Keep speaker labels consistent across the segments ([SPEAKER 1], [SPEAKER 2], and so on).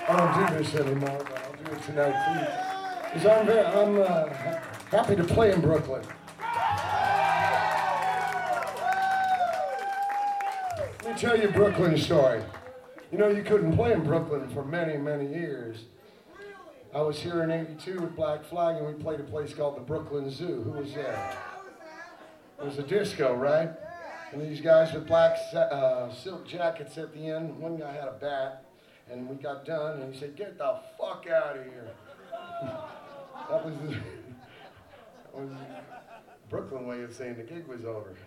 [SPEAKER 1] I don't do this anymore, but I'll do it tonight, please. Because I'm happy to play in Brooklyn. Let me tell you a Brooklyn story. You know, you couldn't play in Brooklyn for many, many years. I was here in '82 with Black Flag, and we played a place called the Brooklyn Zoo. Who was there? It was a disco, right? And these guys with black silk jackets at the end. One guy had a bat, and we got done, and he said, "Get the fuck out of here." That was the Brooklyn way of saying the gig was over.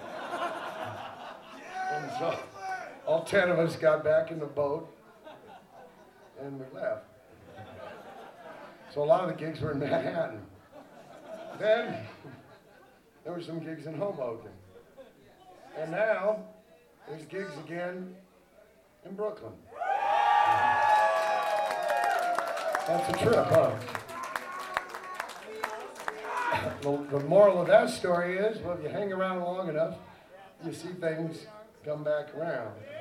[SPEAKER 1] And so all 10 of us got back in the boat, and we left. So a lot of the gigs were in Manhattan. Then there were some gigs in Hoboken. And now there's gigs again in Brooklyn. That's a trip, huh? The moral of that story is, well, if you hang around long enough, you see things come back around.